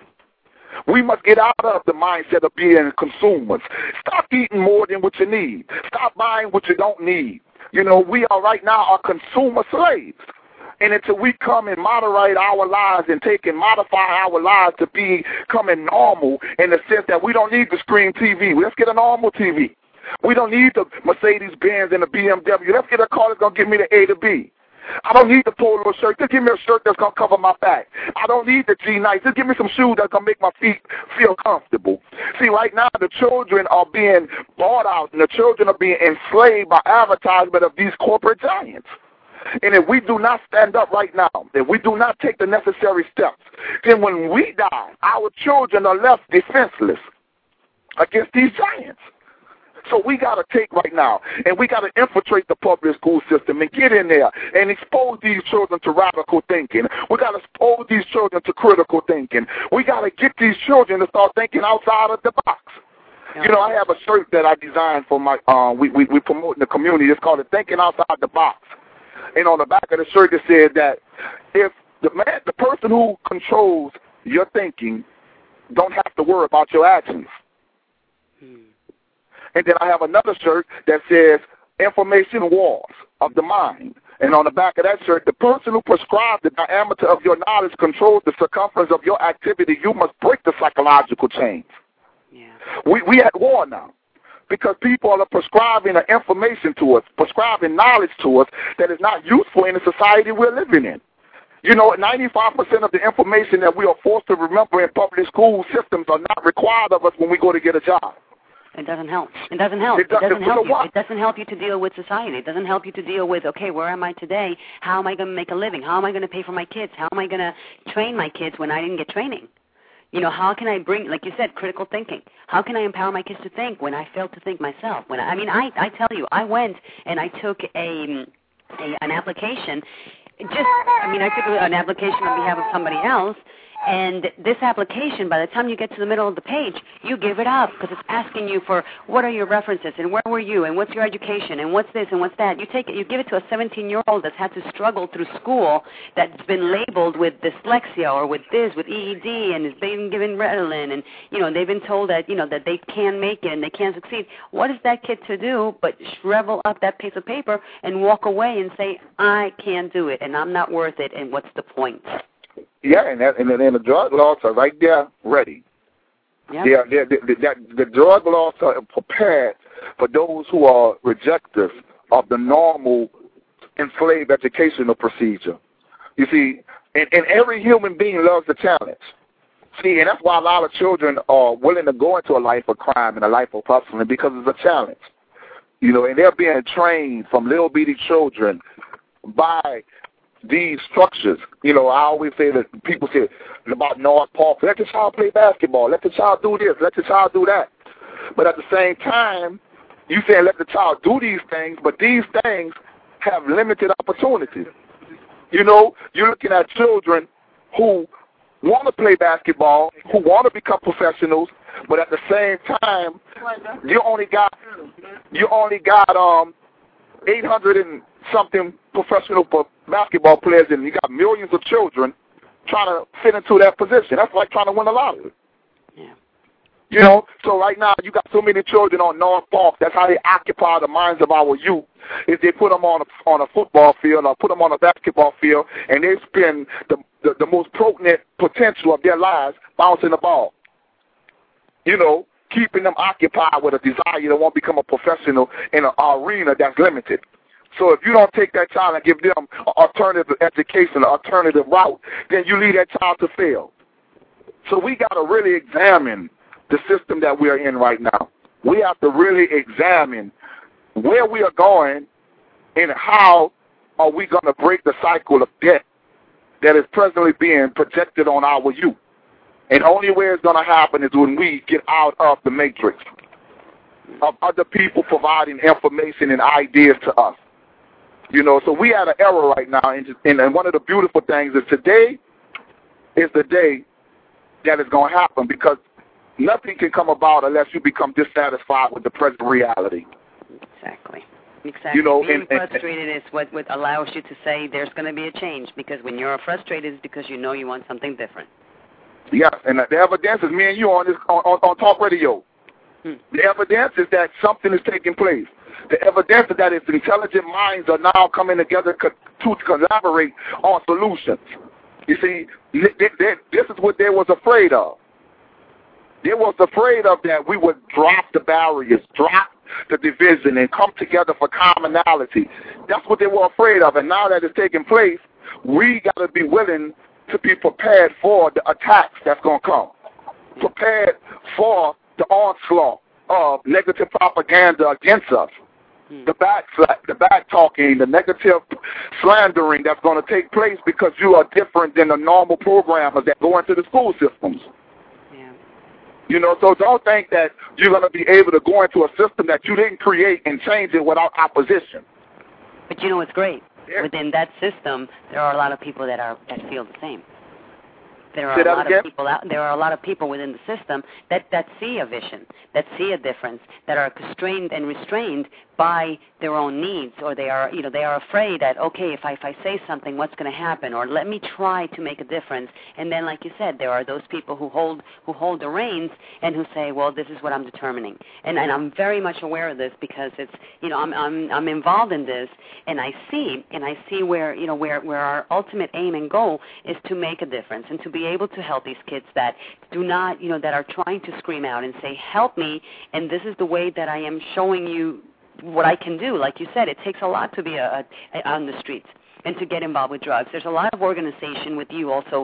We must get out of the mindset of being consumers. Stop eating more than what you need. Stop buying what you don't need. You know, we are right now are consumer slaves. And until we come and moderate our lives and modify our lives to becoming normal in the sense that we don't need the screen TV. Let's get a normal TV. We don't need the Mercedes-Benz and the BMW. Let's get a car that's going to get me to A to B. I don't need the polo shirt. Just give me a shirt that's going to cover my back. I don't need the G-Nights. Just give me some shoes that's going to make my feet feel comfortable. See, right now the children are being bought out and the children are being enslaved by advertisement of these corporate giants. And if we do not stand up right now, if we do not take the necessary steps, then when we die, our children are left defenseless against these giants. So we got to take right now, and we got to infiltrate the public school system and get in there and expose these children to radical thinking. We got to expose these children to critical thinking. We got to get these children to start thinking outside of the box. You know, I have a shirt that I designed for my, we promote in the community. It's called Thinking Outside the Box. And on the back of the shirt it said that if the person who controls your thinking don't have to worry about your actions. And then I have another shirt that says Information Wars of the Mind. And on the back of that shirt, the person who prescribes the diameter of your knowledge controls the circumference of your activity. You must break the psychological chains. Yeah. We at war now. Because people are prescribing information to us, prescribing knowledge to us that is not useful in the society we're living in. You know, 95% of the information that we are forced to remember in public school systems are not required of us when we go to get a job. It doesn't help. It doesn't help. It doesn't help you. It doesn't help you to deal with society. It doesn't help you to deal with, okay, where am I today? How am I going to make a living? How am I going to pay for my kids? How am I going to train my kids when I didn't get training? You know, how can I bring, like you said, critical thinking? How can I empower my kids to think when I failed to think myself? I tell you, I went and I took an application. I took an application on behalf of somebody else. And this application, by the time you get to the middle of the page, you give it up because it's asking you for what are your references and where were you and what's your education and what's this and what's that. You take it, you give it to a 17-year-old that's had to struggle through school that's been labeled with dyslexia or with this, with EED, and is being given Ritalin, and they've been told that that they can make it and they can succeed. What is that kid to do but shrivel up that piece of paper and walk away and say, I can't do it and I'm not worth it, and what's the point? Yeah, and the drug laws are right there ready. Yep. The drug laws are prepared for those who are rejectors of the normal enslaved educational procedure. You see, and every human being loves a challenge. See, and that's why a lot of children are willing to go into a life of crime and a life of hustling, because it's a challenge. And they're being trained from little bitty children by these structures. I always say that people say about North Park, let the child play basketball, let the child do this, let the child do that. But at the same time, you say let the child do these things, but these things have limited opportunities. You're looking at children who want to play basketball, who want to become professionals, But at the same time, you only got 800 and something professional basketball players, and you got millions of children trying to fit into that position. That's like trying to win a lottery. Yeah. You know, so right now you got so many children on North Park. That's how they occupy the minds of our youth. If they put them on a football field or put them on a basketball field, and they spend the most potent potential of their lives bouncing the ball. You know, keeping them occupied with a desire to want to become a professional in an arena that's limited. So if you don't take that child and give them an alternative education, an alternative route, then you lead that child to fail. So we got to really examine the system that we are in right now. We have to really examine where we are going and how are we going to break the cycle of debt that is presently being projected on our youth. And the only way it's going to happen is when we get out of the matrix of other people providing information and ideas to us. You know, so we at an era right now, and one of the beautiful things is today is the day that is going to happen, because nothing can come about unless you become dissatisfied with the present reality. Exactly. You know, being frustrated is what allows you to say there's going to be a change, because when you're frustrated, it's because you know you want something different. Yes, and the evidence is me and you on Talk Radio. The evidence is that something is taking place. The evidence is that its intelligent minds are now coming together to collaborate on solutions. You see, this is what they was afraid of. They was afraid of that we would drop the barriers, drop the division, and come together for commonality. That's what they were afraid of. And now that it's taking place, we got to be willing to be prepared for the attacks that's going to come, prepared for the onslaught of negative propaganda against us, the back talking, the negative slandering that's going to take place because you are different than the normal programmers that go into the school systems. Yeah. You know, so don't think that you're going to be able to go into a system that you didn't create and change it without opposition. But you know what's great? Yeah. Within that system, there are a lot of people that feel the same. There are Say a that lot again? of people out. There are a lot of people within the system that see a vision, that see a difference, that are constrained and restrained by their own needs, or they are afraid that, okay, if I say something, what's going to happen, or let me try to make a difference. And then, like you said, there are those people who hold the reins and who say, well, this is what I'm determining. And I'm very much aware of this, because it's, you know, I'm involved in this, and I see where, you know, where our ultimate aim and goal is to make a difference and to be able to help these kids that do not, you know, that are trying to scream out and say, help me, and this is the way that I am showing you what I can do. Like you said, it takes a lot to be on the streets and to get involved with drugs. There's a lot of organization with you also,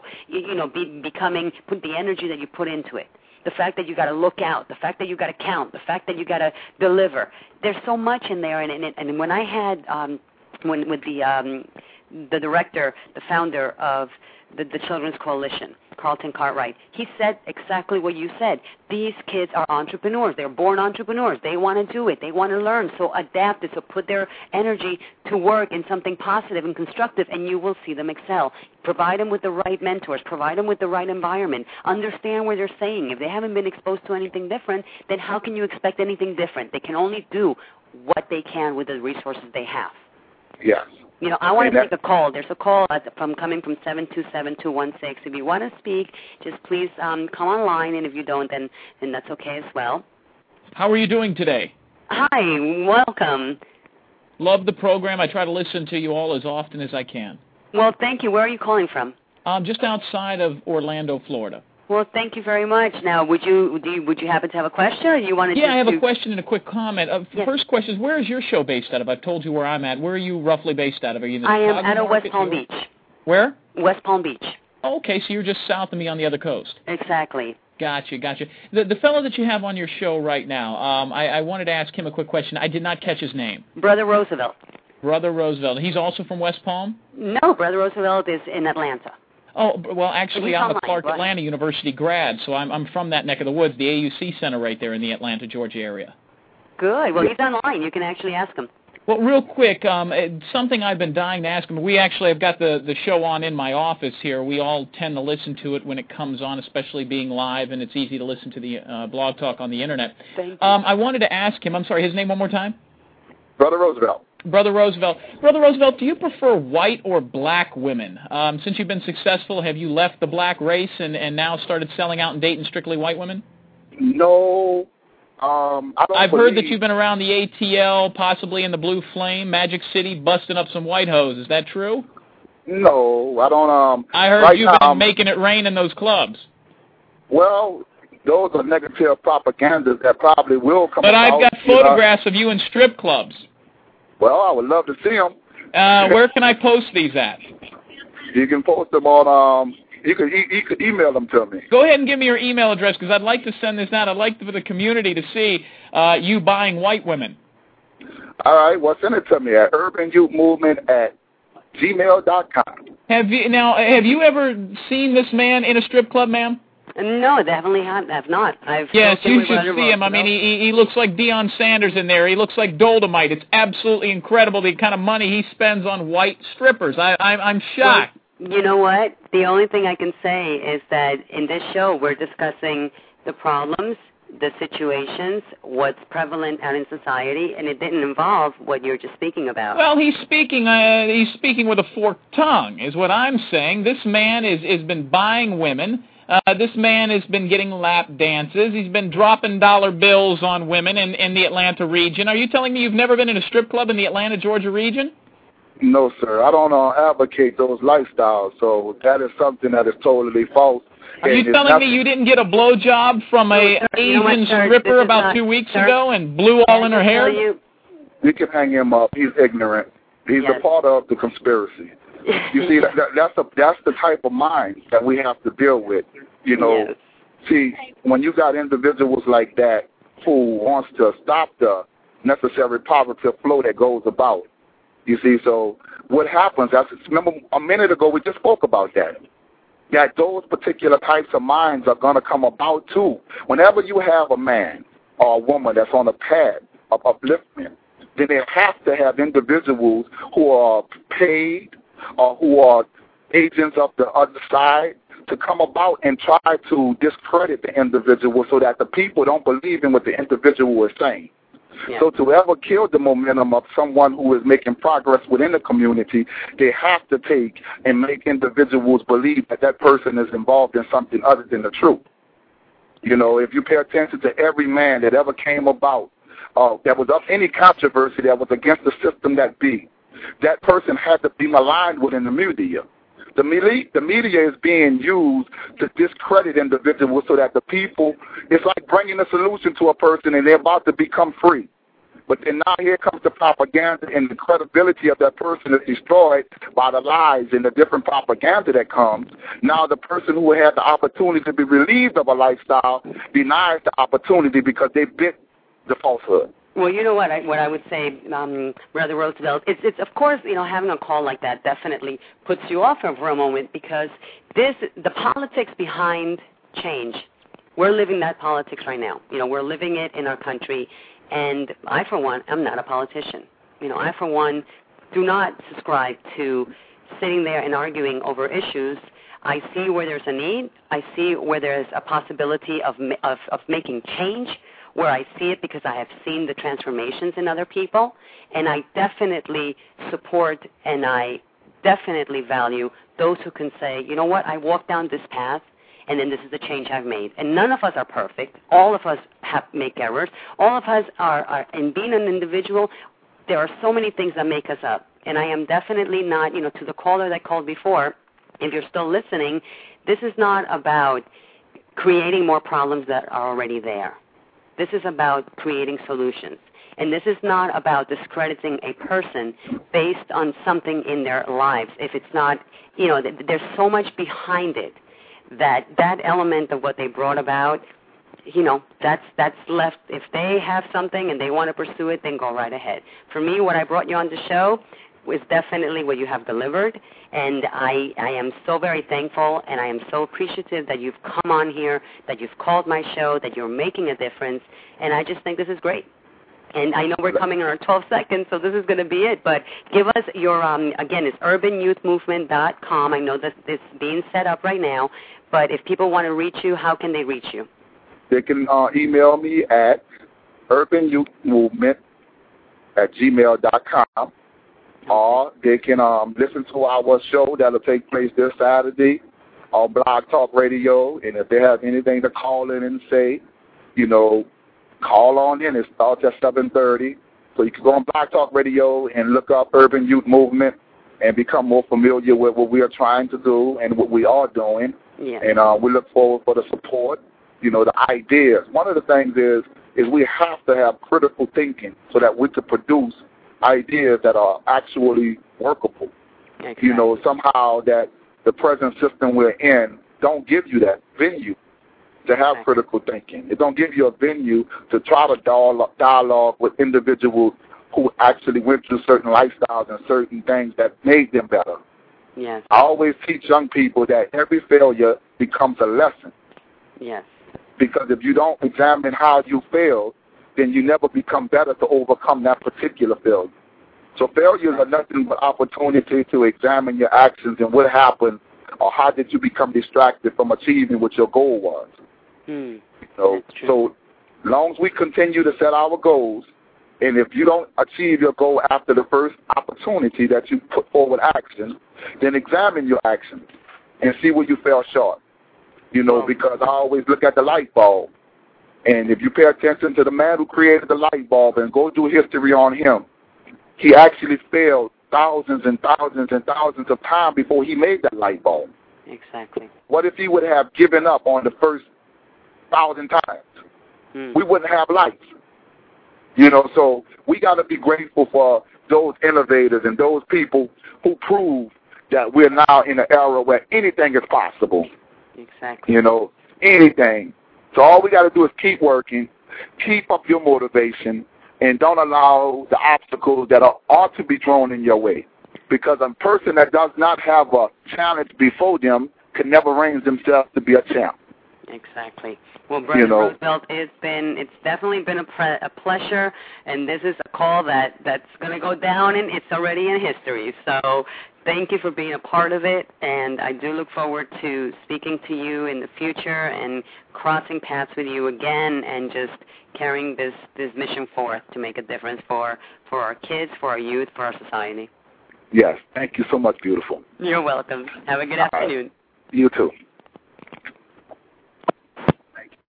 put the energy that you put into it. The fact that you got to look out, the fact that you got to count, the fact that you got to deliver. There's so much in there, and when I had with the director, the founder of the Children's Coalition, Carlton Cartwright, he said exactly what you said. These kids are entrepreneurs. They're born entrepreneurs. They want to do it. They want to learn. So adapt it. So put their energy to work in something positive and constructive, and you will see them excel. Provide them with the right mentors. Provide them with the right environment. Understand what they're saying. If they haven't been exposed to anything different, then how can you expect anything different? They can only do what they can with the resources they have. Yes. You know, I want to take a call. There's a call coming from 727-216. If you want to speak, just please come online, and if you don't, then that's okay as well. How are you doing today? Hi, welcome. Love the program. I try to listen to you all as often as I can. Well, thank you. Where are you calling from? Just outside of Orlando, Florida. Well, thank you very much. Now, would you happen to have a question, or you wanted? Yeah, I have a question and a quick comment. Yes. First question is, where is your show based out of? I've told you where I'm at. Where are you roughly based out of? Are you in the I am Chicago out of market? West Palm Beach. Where? West Palm Beach. Oh, okay, so you're just south of me on the other coast. Exactly. Gotcha. The fellow that you have on your show right now, I wanted to ask him a quick question. I did not catch his name. Brother Roosevelt. Brother Roosevelt. He's also from West Palm? No, Brother Roosevelt is in Atlanta. Oh, well, actually, I'm a Clark Atlanta University grad, so I'm from that neck of the woods, the AUC Center right there in the Atlanta, Georgia area. Good. Well, he's online. You can actually ask him. Well, real quick, something I've been dying to ask him. We actually have got the show on in my office here. We all tend to listen to it when it comes on, especially being live, and it's easy to listen to the Blog Talk on the Internet. Thank you. I wanted to ask him, I'm sorry, his name one more time? Brother Roosevelt. Brother Roosevelt. Brother Roosevelt, do you prefer white or black women? Since you've been successful, have you left the black race and now started selling out and dating strictly white women? No. I've heard that you've been around the ATL, possibly in the Blue Flame, Magic City, busting up some white hoes. Is that true? No, I don't. I heard right you've now, been making it rain in those clubs. Well, those are negative propagandas that probably will come. But I've got photographs of you in strip clubs. Well, I would love to see them. Where can I post these at? You can post them on. You could email them to me. Go ahead and give me your email address because I'd like to send this out. I'd like for the community to see you buying white women. All right. Well, send it to me at urbanyouthmovement@gmail.com. Have you ever seen this man in a strip club, ma'am? No, definitely have not. Yes, you should see him. I mean, he looks like Deion Sanders in there. He looks like Dolomite. It's absolutely incredible the kind of money he spends on white strippers. I'm shocked. Well, you know what? The only thing I can say is that in this show we're discussing the problems, the situations, what's prevalent out in society, and it didn't involve what you're just speaking about. Well, he's speaking with a forked tongue, is what I'm saying. This man has been buying women. This man has been getting lap dances. He's been dropping dollar bills on women in the Atlanta region. Are you telling me you've never been in a strip club in the Atlanta, Georgia region? No, sir. I don't advocate those lifestyles, so that is something that is totally false. Are you telling me you didn't get a blowjob from a Asian stripper about 2 weeks ago and blew all in her hair? You can hang him up. He's ignorant. He's a part of the conspiracy. You see, that's the type of mind that we have to deal with. You know, Yes. See, when you got individuals like that who wants to stop the necessary positive flow that goes about. You see, so what happens, remember a minute ago we just spoke about that those particular types of minds are going to come about too. Whenever you have a man or a woman that's on a path of upliftment, then they have to have individuals who are paid or who are agents of the other side to come about and try to discredit the individual so that the people don't believe in what the individual is saying. Yeah. So to ever kill the momentum of someone who is making progress within the community, they have to take and make individuals believe that that person is involved in something other than the truth. You know, if you pay attention to every man that ever came about, that was of any controversy that was against the system that be, that person had to be maligned within the media. The media is being used to discredit individuals so that the people, it's like bringing a solution to a person and they're about to become free. But then now here comes the propaganda and the credibility of that person is destroyed by the lies and the different propaganda that comes. Now the person who had the opportunity to be relieved of a lifestyle denies the opportunity because they bit the falsehood. Well, you know what I would say, Brother Roosevelt, it's of course, you know, having a call like that definitely puts you off for a moment because the politics behind change, we're living that politics right now. You know, we're living it in our country, and I, for one, am not a politician. You know, I, for one, do not subscribe to sitting there and arguing over issues. I see where there's a need. I see where there's a possibility of making change, where I see it because I have seen the transformations in other people, and I definitely support and I definitely value those who can say, you know what, I walked down this path, and then this is the change I've made. And none of us are perfect. All of us make errors. All of us are, in being an individual, there are so many things that make us up. And I am definitely not, you know, to the caller that called before, if you're still listening, this is not about creating more problems that are already there. This is about creating solutions. And this is not about discrediting a person based on something in their lives. If it's not, you know, there's so much behind it that element of what they brought about, you know, that's left. If they have something and they want to pursue it, then go right ahead. For me, what I brought you on the show was definitely what you have delivered, and I am so very thankful, and I am so appreciative that you've come on here, that you've called my show, that you're making a difference, and I just think this is great. And I know we're coming on our 12 seconds, so this is going to be it. But give us your, again, it's urbanyouthmovement.com. I know that it's being set up right now. But if people want to reach you, how can they reach you? They can email me at urbanyouthmovement@gmail.com. Or they can listen to our show that will take place this Saturday on Blog Talk Radio. And if they have anything to call in and say, call on in. It starts at 7:30. So you can go on Blog Talk Radio and look up Urban Youth Movement and become more familiar with what we are trying to do and what we are doing. Yeah. And we look forward for the support, the ideas. One of the things is we have to have critical thinking so that we can produce ideas that are actually workable. Exactly. Somehow that the present system we're in don't give you that venue to have critical thinking. It don't give you a venue to try to dialogue with individuals who actually went through certain lifestyles and certain things that made them better. Yes. I always teach young people that every failure becomes a lesson. Yes. Because if you don't examine how you failed, then you never become better to overcome that particular failure. So failures are nothing but opportunity to examine your actions and what happened or how did you become distracted from achieving what your goal was. So long as we continue to set our goals, and if you don't achieve your goal after the first opportunity that you put forward action, then examine your actions and see where you fell short. Because I always look at the light bulb. And if you pay attention to the man who created the light bulb and go do history on him, he actually failed thousands and thousands and thousands of times before he made that light bulb. Exactly. What if he would have given up on the first 1,000 times? We wouldn't have lights. So we got to be grateful for those innovators and those people who prove that we're now in an era where anything is possible. Exactly. Anything. So all we got to do is keep working, keep up your motivation, and don't allow the obstacles that ought to be thrown in your way. Because a person that does not have a challenge before them can never raise themselves to be a champ. Exactly. Well, Brother Roosevelt, it's definitely been a pleasure, and this is a call that's going to go down, and it's already in history. So thank you for being a part of it, and I do look forward to speaking to you in the future and crossing paths with you again and just carrying this mission forth to make a difference for our kids, for our youth, for our society. Yes. Thank you so much, beautiful. You're welcome. Have a good afternoon. You too.